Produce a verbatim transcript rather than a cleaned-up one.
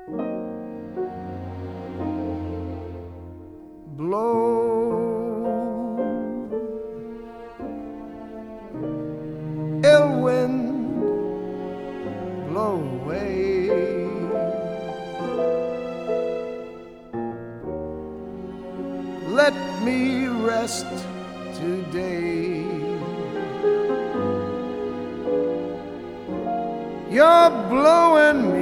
Blow, ill wind, blow away. Let me rest today. You're blowing